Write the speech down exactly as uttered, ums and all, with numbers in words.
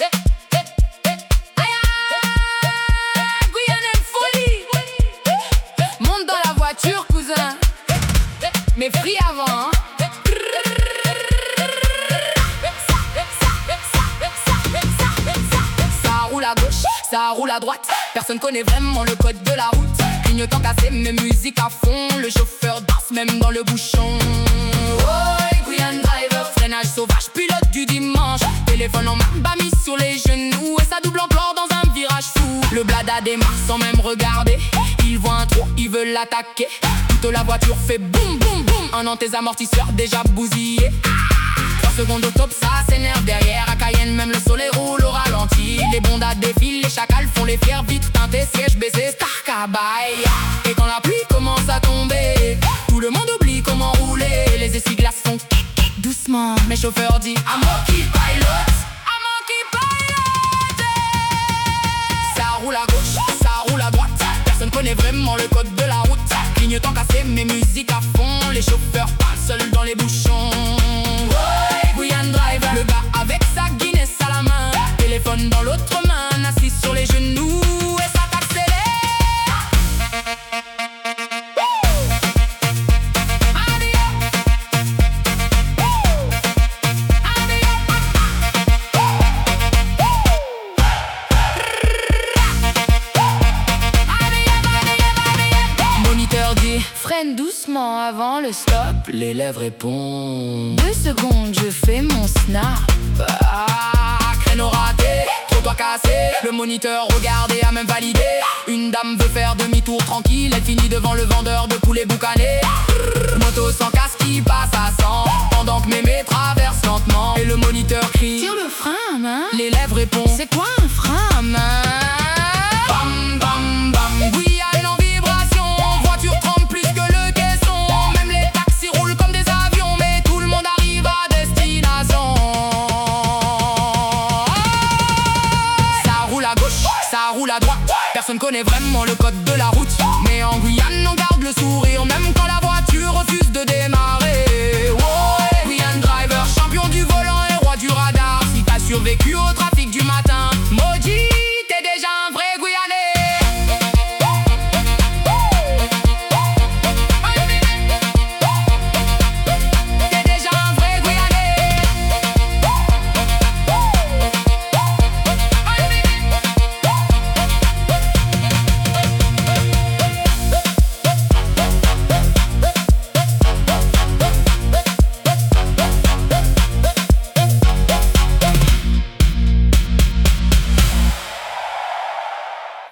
Guyane aime folie. Monte dans la voiture, cousin. Mais free avant, hein. Ça roule à gauche, ça roule à droite. Personne connaît vraiment le code de la route. Clignotant cassé, mais musique à fond. Le chauffeur danse même dans le bouchon. Oh, Guyane driver, freinage sauvage, pilote du dimanche. Téléphone en main, bas mis sur les genoux. Et ça double encore dans un virage fou. Le blada démarre sans même regarder. Il voit un trou, il veut l'attaquer. Toute la voiture fait boum boum boum. Un an tes amortisseurs déjà bousillés. Trois secondes au top, ça s'énerve derrière. À Cayenne, même le soleil roule au ralenti. Les bondas défilent, les chacals font les fiers. Vitres teintées, sièges baissés, star cabaye. Et quand la pluie commence à tomber, tout le monde oublie comment rouler. Les essuie-glaces font doucement. Mes chauffeurs disent à moi qui pilote. À moi qui pilote. Ça roule à gauche, ça roule à droite. Personne connaît vraiment le code de la route. Clignotant cassé, mais musique à fond. Les chauffeurs parlent seuls dans les bouchons. Ouais, Guyane driver, le gars avec sa Guinness à la main. Téléphone dans l'autre main, assis sur les genoux. Et ça t'accélère. Moniteur dit freine doucement avant le stop. L'élève répond deux secondes, je fais mon snap. Ah, créneau raté, trottoir cassé. Le moniteur regarde et a même validé. Une dame veut faire demi-tour tranquille. Elle finit devant le vendeur de poulet boucané. Moto sans casque qui passe à cent. Pendant que mémé traverse lentement. Et le moniteur crie tire le frein à main. L'élève répond c'est quoi un frein à main? Bam bam bam, Guyane en vibration. Voiture tremble plus que le caisson. Même les taxis roulent comme des avions. Mais tout le monde arrive à destination. Ça roule à gauche, ça roule à droite. Personne connaît vraiment le code de la route. Mais en Guyane on garde le sourire même quand la voiture refuse de démarrer. Ouais, Guyane driver, champion du volant et roi du radar. Si t'as survécu au trafic du matin, maudit